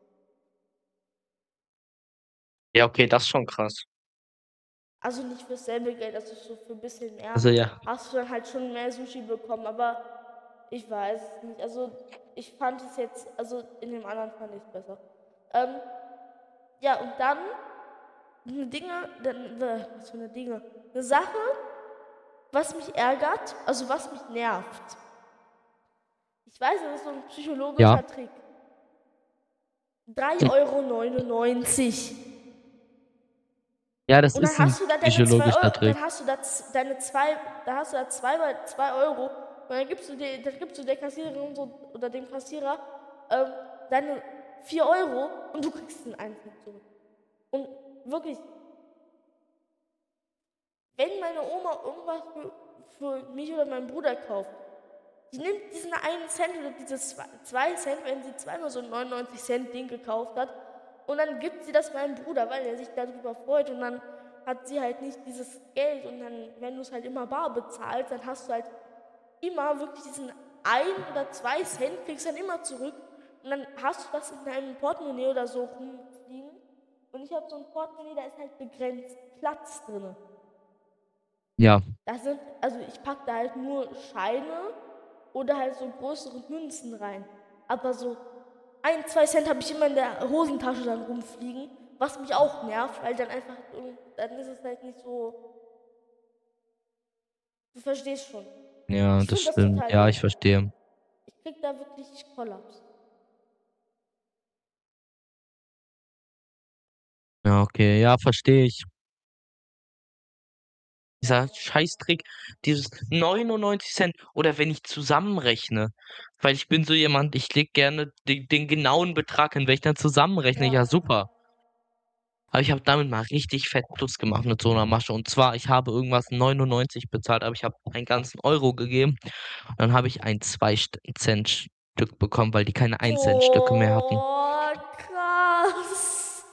Ja, okay, das ist schon krass. Also nicht fürs selbe Geld, also so für ein bisschen mehr Also ja. hast du dann halt schon mehr Sushi bekommen, aber ich weiß es nicht. Also ich fand es jetzt, also in dem anderen fand ich es besser. Ähm, ja, und dann eine Dinge, dann, äh, was für eine Dinge? Eine Sache, was mich ärgert, also was mich nervt. Ich weiß, das ist so ein psychologischer Ja. Trick. drei Euro neunundneunzig. Ja, das Und dann ist ein hast du da deine zwei psychologischer Euro, Trick. dann hast du da z- deine zwei, da hast du da zwei, zwei Euro und dann gibst du dir, dann gibst du der Kassiererin so, oder dem Kassierer ähm, deine vier Euro und du kriegst den einen Cent zurück. Und wirklich, wenn meine Oma irgendwas für, für mich oder meinen Bruder kauft, die nimmt diesen einen Cent oder diese zwei, zwei Cent, wenn sie zweimal so ein neunundneunzig Cent Ding gekauft hat, und dann gibt sie das meinem Bruder, weil er sich darüber freut, und dann hat sie halt nicht dieses Geld, und dann, wenn du es halt immer bar bezahlst, dann hast du halt immer wirklich diesen ein oder zwei Cent, kriegst dann immer zurück, und dann hast du das in deinem Portemonnaie oder so rumfliegen, und ich habe so ein Portemonnaie, da ist halt begrenzt Platz drin. Ja. Das sind, also ich packe da halt nur Scheine oder halt so größere Münzen rein. Aber so ein, zwei Cent habe ich immer in der Hosentasche dann rumfliegen, was mich auch nervt, weil dann einfach, dann ist es halt nicht so. Du verstehst schon. Ja, Ich das finde das stimmt. total Ja, doof. ich verstehe. Ich krieg da wirklich Kollaps. Ja, okay. Ja, verstehe ich. Dieser Scheißtrick, dieses neunundneunzig Cent oder wenn ich zusammenrechne, weil ich bin so jemand, ich lege gerne den, den genauen Betrag hin, wenn ich dann zusammenrechne, Ja. ja super. Aber ich habe damit mal richtig fett Plus gemacht mit so einer Masche. Und zwar, ich habe irgendwas neunundneunzig bezahlt, aber ich habe einen ganzen Euro gegeben. Und dann habe ich ein zwei Cent Stück bekommen, weil die keine ein Cent Stücke mehr hatten. Oh, krass.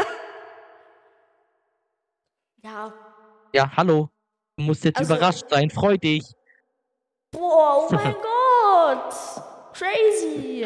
Ja. Ja, hallo. Du musst jetzt Also, überrascht sein. Freu dich. boah, oh mein Gott. Crazy.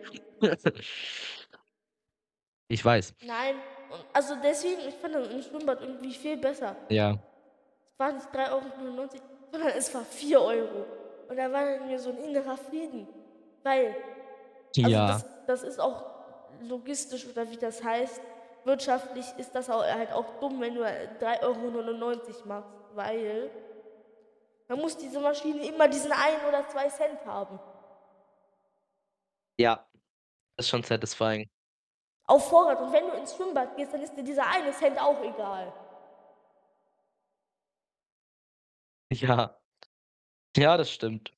Ich weiß. Nein, und also deswegen, ich fand das im Schwimmbad irgendwie viel besser. Ja. Es war nicht drei Euro neunundneunzig, sondern es war vier Euro. Und da war in mir so ein innerer Frieden. Weil, also Ja. das, das ist auch logistisch oder wie das heißt, wirtschaftlich ist das auch, halt auch dumm, wenn du drei Euro neunundneunzig machst. Weil man muss diese Maschine immer diesen ein oder zwei Cent haben. Ja. Das ist schon satisfying. Auf Vorrat. Und wenn du ins Schwimmbad gehst, dann ist dir dieser eine Cent auch egal. Ja. Ja, das stimmt.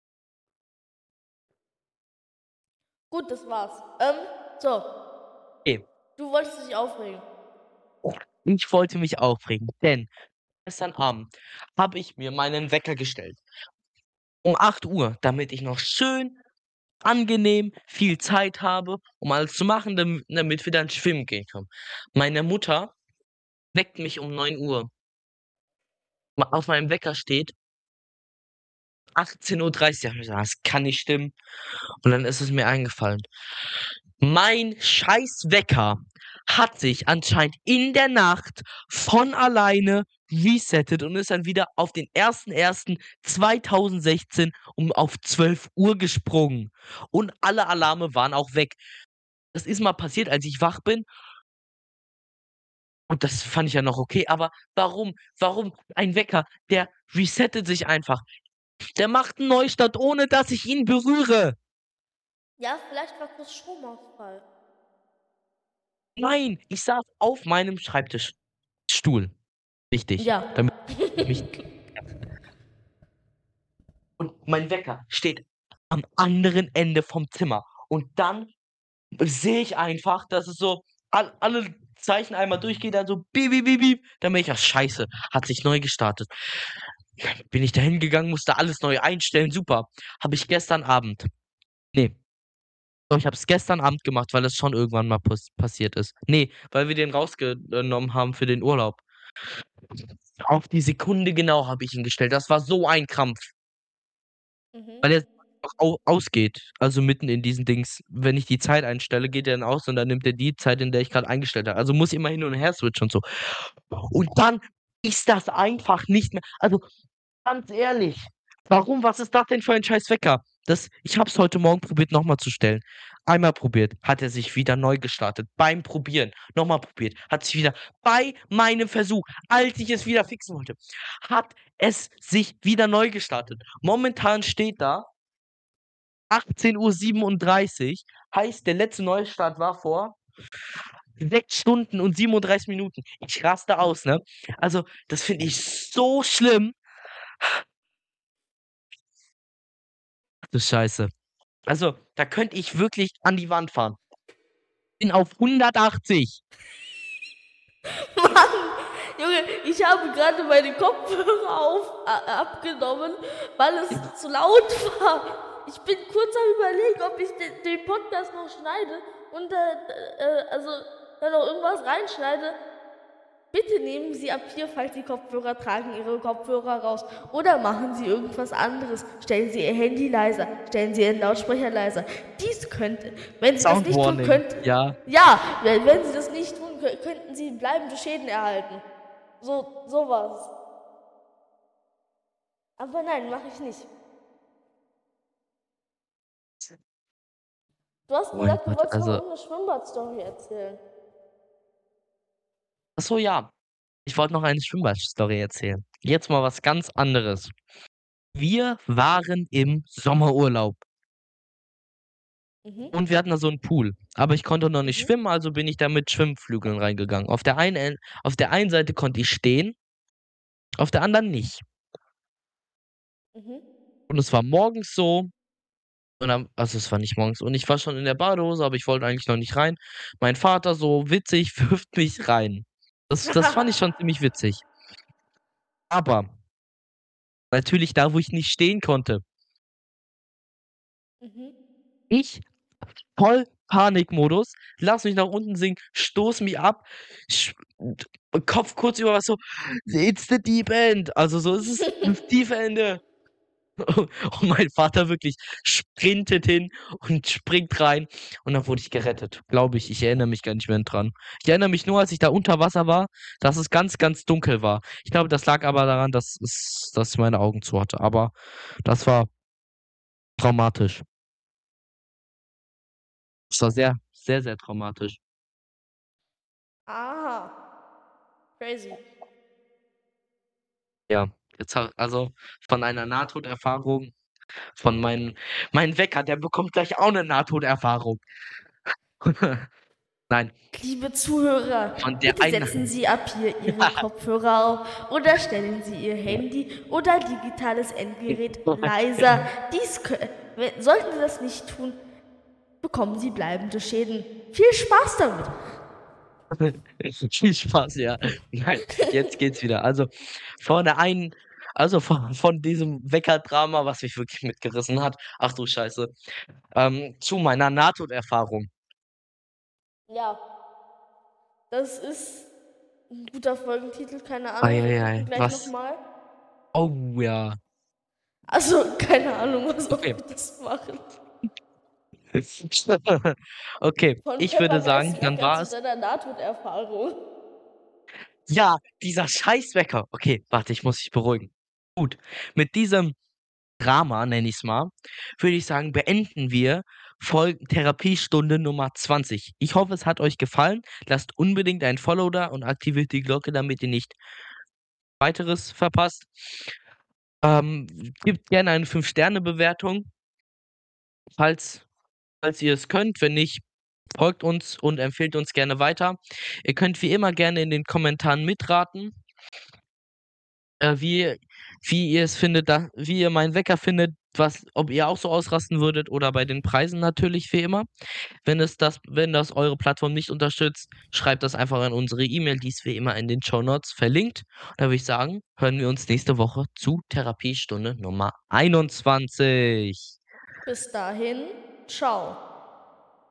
Gut, das war's. Ähm, so. Okay. Du wolltest dich aufregen. Ich wollte mich aufregen, denn gestern Abend habe ich mir meinen Wecker gestellt. Um acht Uhr, damit ich noch schön angenehm viel Zeit habe, um alles zu machen, dam damit wir dann schwimmen gehen können. Meine Mutter weckt mich um neun Uhr. Ma Auf meinem Wecker steht achtzehn Uhr dreißig. Ich habe mir gedacht: „Das kann nicht stimmen." Und dann ist es mir eingefallen. Mein scheiß Wecker hat sich anscheinend in der Nacht von alleine resettet und ist dann wieder auf den ersten ersten zweitausendsechzehn um auf zwölf Uhr gesprungen. Und alle Alarme waren auch weg. Das ist mal passiert, als ich wach bin. Und das fand ich ja noch okay, aber warum? Warum ein Wecker, der resettet sich einfach. Der macht 'n Neustart, ohne dass ich ihn berühre. Ja, vielleicht war kurz Stromausfall. Nein, ich saß auf meinem Schreibtisch Stuhl. Wichtig, Ja. damit ich mich und mein Wecker steht am anderen Ende vom Zimmer. Und dann sehe ich einfach, dass es so all alle Zeichen einmal durchgeht, dann so piep, piep, piep, piep. Dann bin ich: „Ach scheiße, hat sich neu gestartet." Bin ich da hingegangen, musste alles neu einstellen, super. Habe ich gestern Abend ne, doch, ich habe es gestern Abend gemacht, weil es schon irgendwann mal pass passiert ist. Ne, weil wir den rausgenommen haben für den Urlaub. Auf die Sekunde genau habe ich ihn gestellt. Das war so ein Krampf, Mhm. weil er auch au ausgeht. Also mitten in diesen Dings. Wenn ich die Zeit einstelle, geht er dann aus und dann nimmt er die Zeit, in der ich gerade eingestellt habe. Also muss ich immer hin und her switchen und so. Und dann ist das einfach nicht mehr. Also ganz ehrlich, warum? Was ist das denn für ein scheiß Wecker? Das, ich habe es heute Morgen probiert, nochmal zu stellen. Einmal probiert, hat er sich wieder neu gestartet. Beim Probieren, nochmal probiert, hat sich wieder bei meinem Versuch, als ich es wieder fixen wollte, hat es sich wieder neu gestartet. Momentan steht da achtzehn Uhr siebenunddreißig, heißt, der letzte Neustart war vor sechs Stunden und siebenunddreißig Minuten. Ich raste aus, ne? Also, das finde ich so schlimm. Du Scheiße. Also, da könnte ich wirklich an die Wand fahren. Bin auf hundertachtzig. Mann, Junge, ich habe gerade meine Kopfhörer auf, äh, abgenommen, weil es Ja. zu laut war. Ich bin kurz am Überlegen, ob ich den, den Podcast noch schneide und äh, äh, also da noch irgendwas reinschneide. Bitte nehmen Sie ab hier, falls Sie Kopfhörer tragen, Ihre Kopfhörer raus. Oder machen Sie irgendwas anderes. Stellen Sie Ihr Handy leiser. Stellen Sie Ihren Lautsprecher leiser. Dies könnte, wenn Sie das Sound nicht tun Warning. könnten. Ja. Ja, wenn, wenn Sie das nicht tun, kö- könnten Sie bleibende Schäden erhalten. So, sowas. Aber nein, mache ich nicht. Du hast Oh mein gesagt, du Gott, wolltest noch also. irgendeine Schwimmbad-Story erzählen. Achso, ja. Ich wollte noch eine Schwimmbad-Story erzählen. Jetzt mal was ganz anderes. Wir waren im Sommerurlaub Mhm. und wir hatten da so einen Pool. Aber ich konnte noch nicht Mhm. schwimmen, also bin ich da mit Schwimmflügeln reingegangen. Auf der einen, En- auf der einen Seite konnte ich stehen, auf der anderen nicht. Mhm. Und es war morgens so, und dann, also es war nicht morgens, und ich war schon in der Badehose, aber ich wollte eigentlich noch nicht rein. Mein Vater so witzig wirft mich rein. Das, das fand ich schon ziemlich witzig. Aber natürlich da, wo ich nicht stehen konnte. Mhm. Ich voll Panikmodus, lass mich nach unten sinken, stoß mich ab, sch Kopf kurz über was so: „It's the deep end." Also so: „Es ist das tiefe Ende." Und mein Vater wirklich sprintet hin und springt rein und dann wurde ich gerettet, glaube ich. Ich erinnere mich gar nicht mehr dran. Ich erinnere mich nur, als ich da unter Wasser war, dass es ganz, ganz dunkel war. Ich glaube, das lag aber daran, dass es dass ich meine Augen zu hatte, aber das war traumatisch. Das war sehr, sehr, sehr traumatisch. Aha. Crazy. Ja, jetzt ha also von einer Nahtoderfahrung, von meinem mein Wecker, der bekommt gleich auch 'ne Nahtoderfahrung. Nein, Liebe Zuhörer, von der bitte einen setzen Sie ab hier Ihre Kopfhörer auf oder stellen Sie Ihr Handy oder digitales Endgerät leiser. Dies kö- wenn- sollten Sie das nicht tun, bekommen Sie bleibende Schäden. Viel Spaß damit. Viel Spaß, ja. Nein, jetzt geht's wieder. Also, von der einen also von von diesem Weckerdrama, was mich wirklich mitgerissen hat, ach du Scheiße, ähm, zu meiner Nahtoderfahrung. Ja, das ist ein guter Folgentitel, keine Ei, Ahnung, wir ei, gucken ei, gleich was? nochmal. Oh ja. Also, keine Ahnung, was ob Okay. wir das machen. Okay, Von ich würde sagen, Peppergeist dann Wecker war zu es deiner Nahtoderfahrung. ja, dieser Scheißwecker. Okay, warte, ich muss mich beruhigen. Gut, mit diesem Drama, nenne ich's mal, würde ich sagen, beenden wir Folgen Therapiestunde Nummer zwanzig. Ich hoffe, es hat euch gefallen. Lasst unbedingt ein Follow da und aktiviert die Glocke, damit ihr nicht Weiteres verpasst. Ähm, gebt gerne eine fünf Sterne Bewertung, falls falls ihr es könnt. Wenn nicht, folgt uns und empfehlt uns gerne weiter. Ihr könnt wie immer gerne in den Kommentaren mitraten, äh, wie wie ihr es findet, da wie ihr meinen Wecker findet, was ob ihr auch so ausrasten würdet oder bei den Preisen natürlich wie immer. Wenn es das wenn das eure Plattform nicht unterstützt, schreibt das einfach an unsere E-Mail, die ist wie immer in den Shownotes verlinkt. Da würde ich sagen, hören wir uns nächste Woche zu Therapiestunde Nummer einundzwanzig. Bis dahin, ciao.